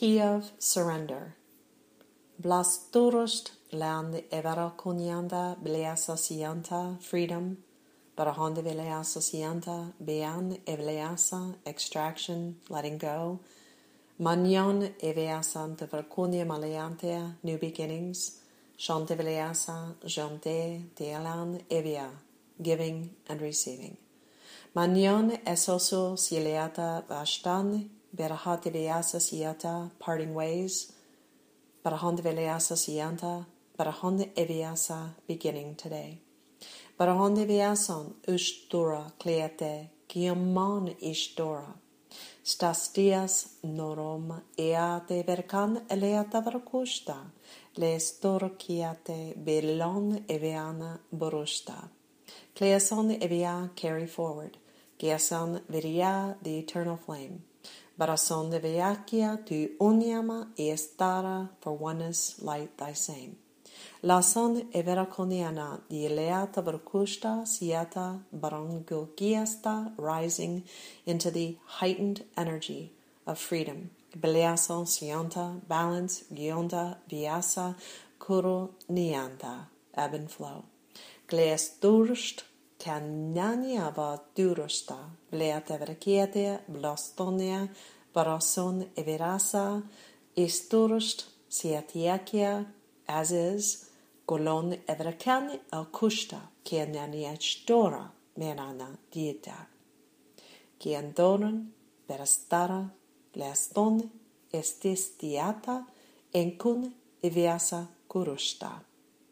key of surrender. Blasturust land evera conianda bleasa sianta freedom, barahonde veleasa sianta bean eveleasa extraction letting go, magnon eveasanta verconia maleantea new beginnings, shante veleasa jonte tealan evia giving and receiving. Magnon esoso sileata vastan berahate veasa siata parting ways, barahonde veleasa sianta, barahonde eviasa beginning today. Barahonde veason ustura cleate giamon istora. Stastias norom eate vercan eleata vercusta, le storociate belon eviana borusta. Cleason evia carry forward, giason viria the eternal flame. Barason de veacia tu uniama estara for oneness light thy same. Lason everaconiana di eleata vercusta siata barangogiasta rising into the heightened energy of freedom. Beleason sianta balance gionda viasa kuro nianta ebb and flow. Gleas durst canania va durusta bleata verkiete blastonia barason everasa isturst siatiakia as is golon everkan akusta kianania stora menana dieta kiandonon perastara leston estistiata enkun eviasa kurusta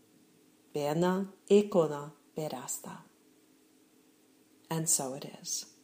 bena ikona berasta. And so it is.